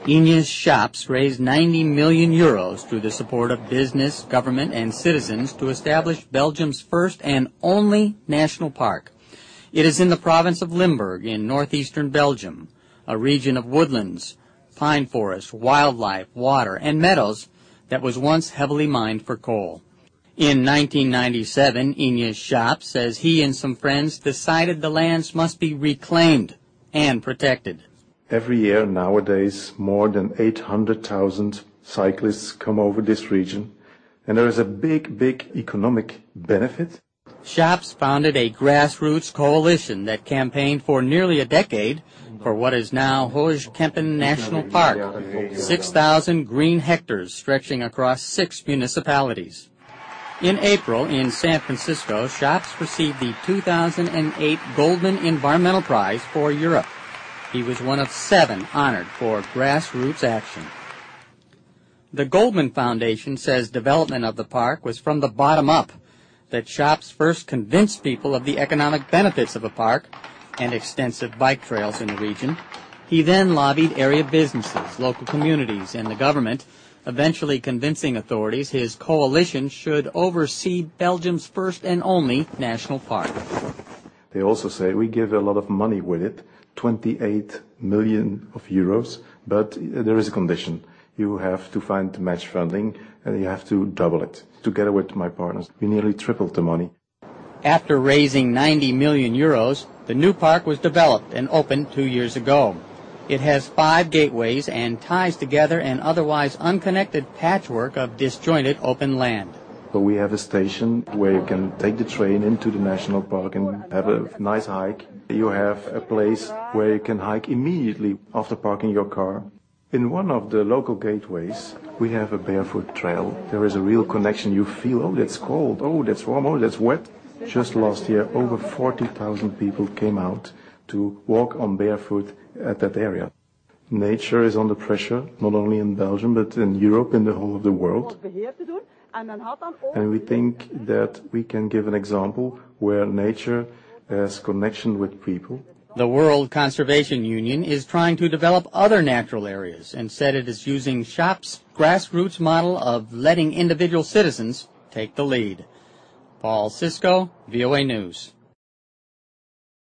Ines Schaps raised 90 million euros through the support of business, government, and citizens to establish Belgium's first and only national park. It is in the province of Limburg in northeastern Belgium, a region of woodlands, pine forests, wildlife, water, and meadows that was once heavily mined for coal. In 1997, Ines Schaps says he and some friends decided the lands must be reclaimed and protected. Every year nowadays, more than 800,000 cyclists come over this region, and there is a big economic benefit. Schaps founded a grassroots coalition that campaigned for nearly a decade for what is now Hoogkempen National Park, 6,000 green hectares stretching across 6 municipalities. In April, in San Francisco, Schaps received the 2008 Goldman Environmental Prize for Europe. He was one of 7 honored for grassroots action. The Goldman Foundation says development of the park was from the bottom up, that Schaps first convinced people of the economic benefits of a park and extensive bike trails in the region. He then lobbied area businesses, local communities, and the government, eventually convincing authorities his coalition should oversee Belgium's first and only national park. They also say we give a lot of money with it, 28 million of euros, but there is a condition. You have to find match funding and you have to double it. Together with my partners, we nearly tripled the money. After raising 90 million euros, the new park was developed and opened 2 years ago. It has 5 gateways and ties together an otherwise unconnected patchwork of disjointed open land. So we have a station where you can take the train into the national park and have a nice hike. You have a place where you can hike immediately after parking your car. In one of the local gateways, we have a barefoot trail. There is a real connection. You feel, oh, that's cold, oh, that's warm, oh, that's wet. Just last year, over 40,000 people came out to walk on barefoot at that area. Nature is under pressure, not only in Belgium, but in Europe, in the whole of the world. And we think that we can give an example where nature has connection with people. The World Conservation Union is trying to develop other natural areas and said it is using Schaps' grassroots model of letting individual citizens take the lead. Paul Cisco, VOA News.